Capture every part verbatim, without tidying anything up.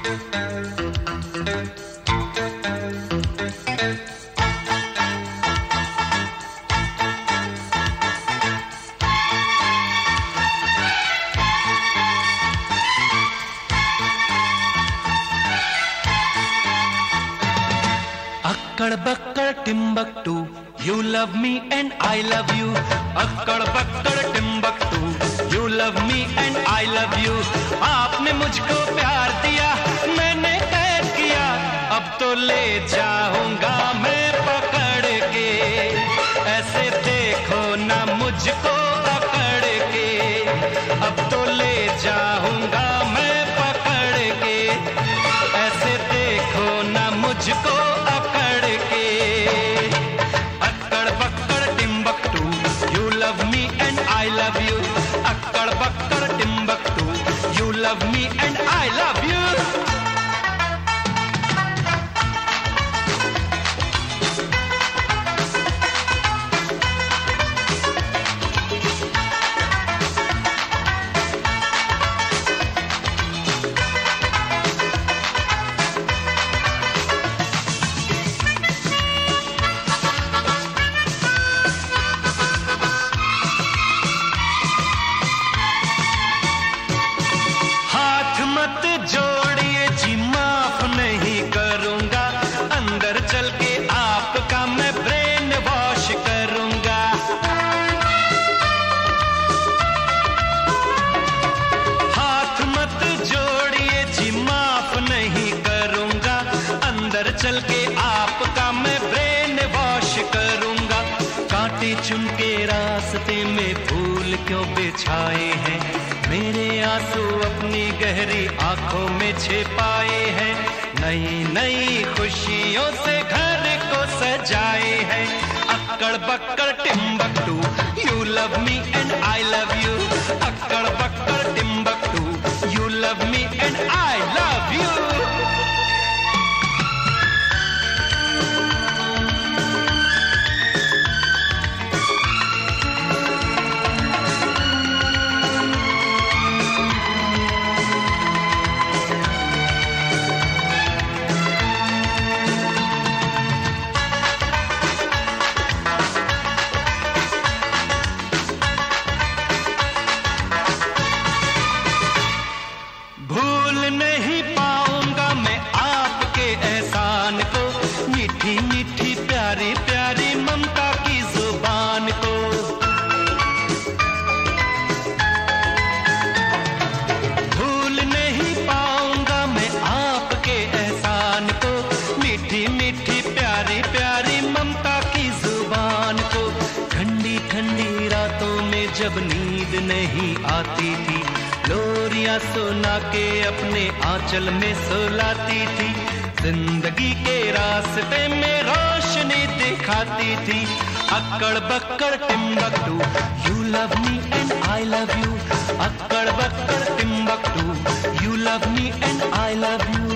अक्कड़ बक्कड़ Timbuktu, you love me and I love you. अक्कड़ बक्कड़ Timbuktu, you love me and I love you. आपने मुझको प्यार दिया, मैंने कैद किया, अब तो ले जाऊंगा मैं पकड़ के। ऐसे देखो ना मुझको पकड़ के, अब तो ले जाऊंगा मैं पकड़ के। ऐसे देखो ना मुझको love me and I love you. जोड़िए जी माफ नहीं करूंगा, अंदर चल के आपका मैं ब्रेन वॉश करूंगा। हाथ मत जोड़िए जी माफ नहीं करूंगा, अंदर चल के आपका मैं ब्रेन वॉश करूंगा। कांटे चुन के रास्ते में फूल क्यों बिछाए हैं, मेरे आंसू अपनी गहरी आंखों में छिपाए हैं। नई नई खुशियों से घर को सजाए हैं। अक्कड़ बक्कड़ Timbuktu, you love me and I love you. अक्कड़ बक्कड़ Timbuktu, you love me and I love you. नहीं पाऊंगा मैं आपके एहसान को, मीठी मीठी प्यारी प्यारी ममता की जुबान को। भूल नहीं पाऊंगा मैं आपके एहसान को, मीठी मीठी प्यारी प्यारी ममता की जुबान को। ठंडी ठंडी रातों में जब नींद नहीं आती थी, लोरियां सुना के अपने आंचल में सुलाती थी। जिंदगी के रास्ते में रोशनी दिखाती थी। अक्कड़ बक्कड़ Timbuktu, you love me and I love you. अक्कड़ बक्कड़ Timbuktu, you love me and I love you.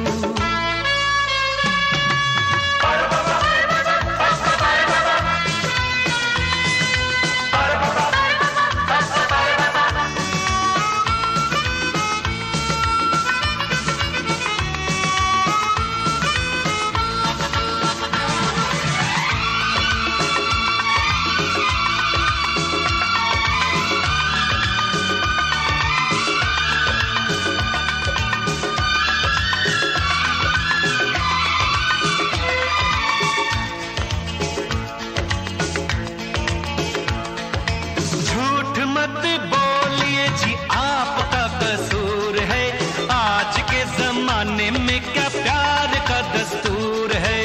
मत बोलिए जी आपका कसूर है, आज के जमाने में क्या प्यार का दस्तूर है।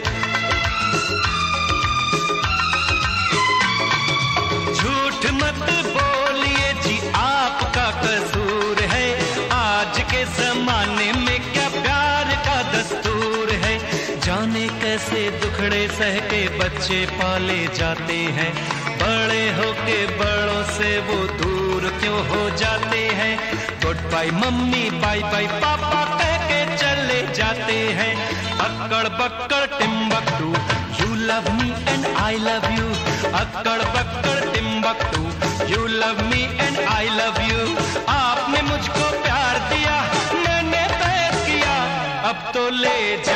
झूठ मत बोलिए जी आपका कसूर है, आज के जमाने में क्या प्यार का दस्तूर है। जाने कैसे दुखड़े सह के बच्चे पाले जाते हैं, बड़े होके बड़ों से वो दूर क्यों हो जाते हैं। Goodbye mummy bye bye पापा कह के चले जाते हैं। अक्कड़ बक्कड़ Timbuktu, you love me and I love you. अक्कड़ बक्कड़ Timbuktu, you love me and I love you. आपने मुझको प्यार दिया, मैंने कैद किया, ले जा।